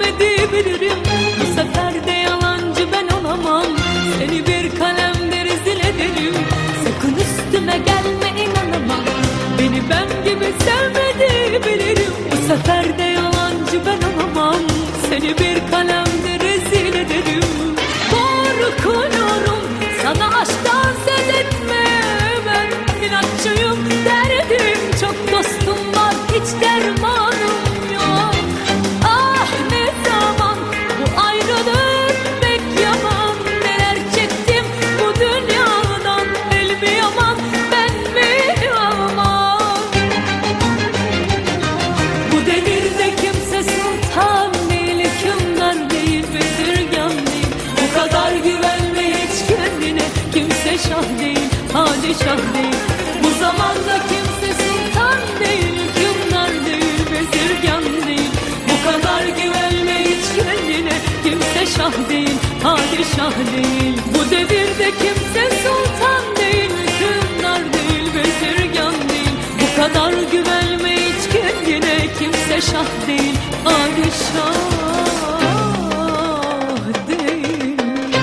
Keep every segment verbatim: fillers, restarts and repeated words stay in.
sevmedi bilirim. Bu sefer de yalancı ben olamam. Seni bir kalemde rezil ederim. Sakın üstüme gelme, inanamam. Beni ben gibi sevmedi bilirim. Bu sefer de yalancı ben olamam. Seni bir kalemde rezil ederim. Korkuyorum sana aşktan söz etmem. İnatçıyım, derdim çok, dostum var, hiç dermanım yok. Ah ne zaman bu ayrılık pek yaman. Neler çektim bu dünyadan, el mi yaman ben mi yaman. Bu devirde kimse sultan değil, hükümdar değil, bezirgan değil. Bu kadar güvenme hiç kendine, kimse şah değil, padişah değil. Bu zamanda kimse sultan değil, hükümdar değil, bezirgan değil. Bu kadar güvenme hiç kendine, kimse şah değil, padişah değil. Bu devirde kimse sultan değil, hükümdar değil, bezirgan değil. Bu kadar güvenme hiç kendine, kimse şah değil, padişah değil.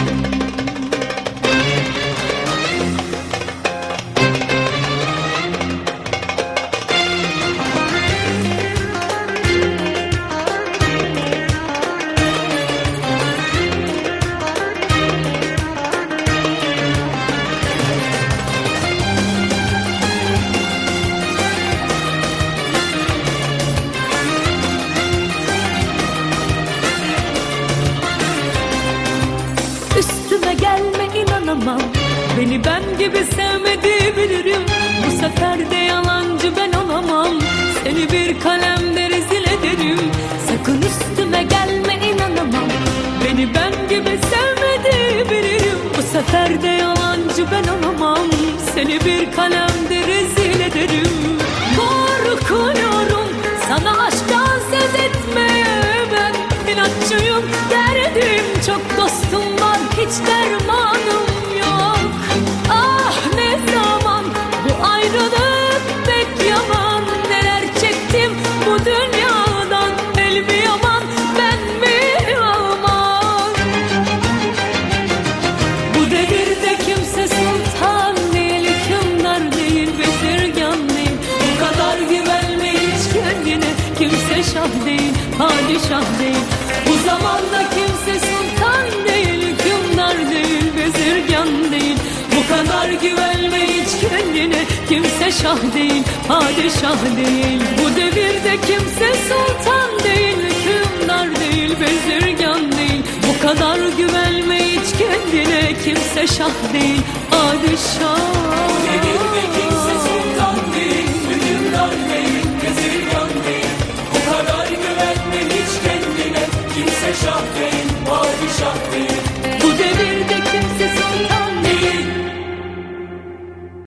Üstüme gelme, inanamam. Beni ben gibi sevmedi bilirim. Bu sefer de yalancı ben olamam. Seni bir kalemde rezil ederim. Sakın üstüme gelme, inanamam. Beni ben gibi sevmedi bilirim. Bu sefer de yalancı ben olamam. Seni bir kalemde rezil ederim. Korkuyorum sana aşktan söz etmeye ben. İnatçıyım, derdim çok, dostum var, hiç dermanım yok. Ah ne zaman bu ayrılık pek yaman. Neler çektim bu dünyadan, el mi yaman ben mi yaman. Bu devirde kimse sultan değil, hükümdar değil, bezirgan değil. Bu kadar güvenme hiç kendine, kimse şah değil, padişah değil. Bu zamanda kimse sultan değil, hükümdar değil, bezirgan değil. Bu kadar güvenme hiç kendine, kimse şah değil, padişah değil. Bu devirde kimse sultan değil, hükümdar değil, bezirgan değil. Bu kadar güvenme hiç kendine, kimse şah değil, padişah.